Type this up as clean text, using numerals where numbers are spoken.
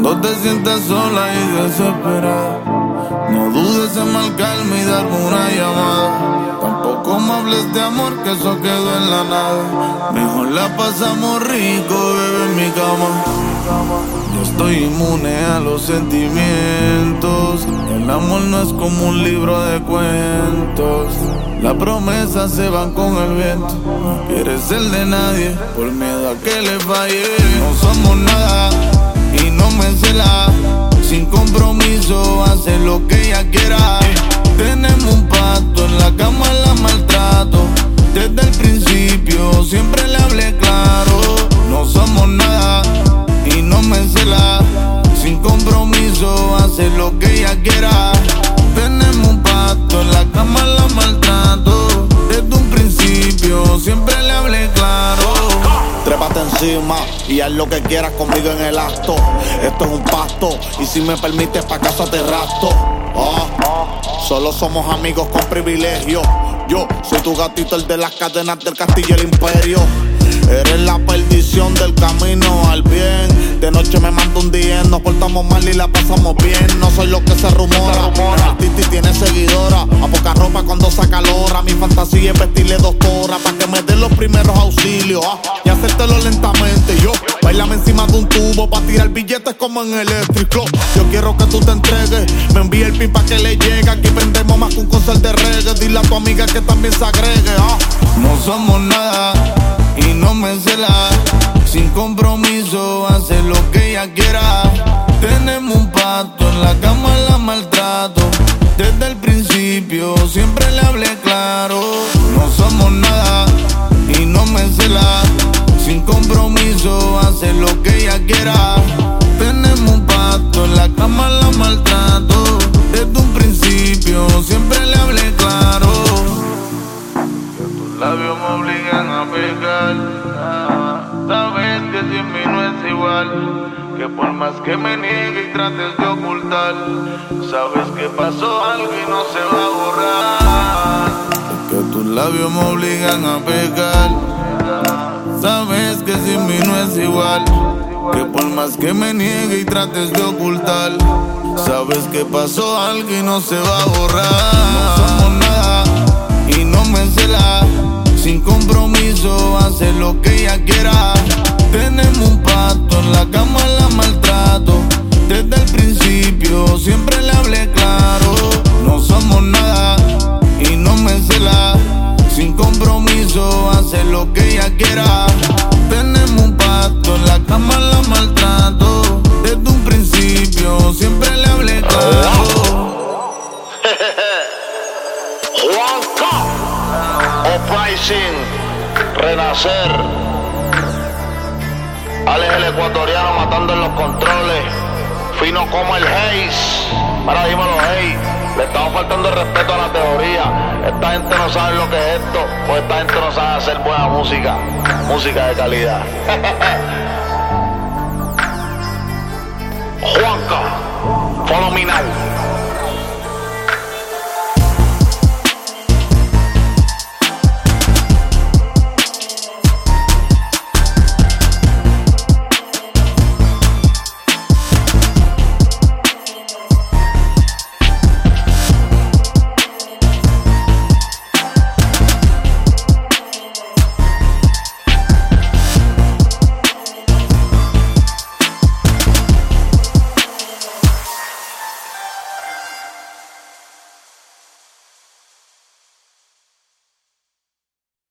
Cuando te sientas sola y desesperada, no dudes en marcarme y darme una llamada. Tampoco me hables de amor, que eso quedó en la nada. Mejor la pasamos rico, bebé, en mi cama. Yo estoy inmune a los sentimientos. El amor no es como un libro de cuentos. Las promesas se van con el viento. No quieres ser de nadie por miedo a que le falle. No somos nada y no me cela. Sin compromiso hace lo que ella quiera. Tenemos un pacto, en la cama la maltrato. Desde el principio siempre le hablé claro. No somos nada y no me cela. Sin compromiso hace lo que ella quiera. Tenemos un pacto, en la cama la maltrato. Desde un principio siempre le hablé claro. Trépate encima y haz lo que quieras conmigo en el acto. Esto es un pasto y si me permites pa' casa te rapto. Solo somos amigos con privilegio. Yo soy tu gatito, el de las cadenas del castillo y el imperio. Eres la perdición del camino al bien. De noche me mando un día, nos portamos mal y la pasamos bien. No soy lo que se rumora. Es artista y tiene seguidora. A poca ropa cuando saca lora. Mi fantasía es vestirle doctora pa' que me den los primeros auxilios y hacértelo lentamente. Yo, bailame encima de un tubo pa' tirar billetes como en eléctrico. Yo quiero que tú te entregues. Me envíe el pin pa' que le llegue. Aquí vendemos más que un concert de reggae. Dile a tu amiga que también se agregue. No somos nada y no me cela. Sin compromiso hace lo que ella quiera. Tenemos un pacto, en la cama la maltrato. Desde el principio siempre le hablé claro. No somos nada y no me cela. Sin compromiso hace lo que ella quiera. Tenemos un pacto, en la cama la maltrato. Desde un principio siempre le hablé claro. Tus labios me obligan a pecar. Sabes que sin mí no es igual. Que por más que me niegue y trates de ocultar, sabes que pasó algo y no se va a borrar. Es que tus labios me obligan a pecar. Sabes que sin mí no es igual. Que por más que me niegue y trates de ocultar, sabes que pasó algo y no se va a borrar. No somos nada y no me cela. Sin compromiso hace lo que ella quiera. Tenemos un pacto, en la cama la maltrato. Desde el principio siempre le hablé claro. No somos nada y no me cela. Sin compromiso hace lo que ella quiera. Tenemos un pacto, en la cama la maltrato. Desde un principio siempre le hablé claro. Juanca, Uprising, Renacer. Alex el ecuatoriano matando en los controles. Fino como el Hayes. Ahora dímelo, Hayes. Le estamos faltando el respeto a la teoría. Esta gente no sabe lo que es esto. Pues esta gente no sabe hacer buena música. Música de calidad. Juanca, follow me now.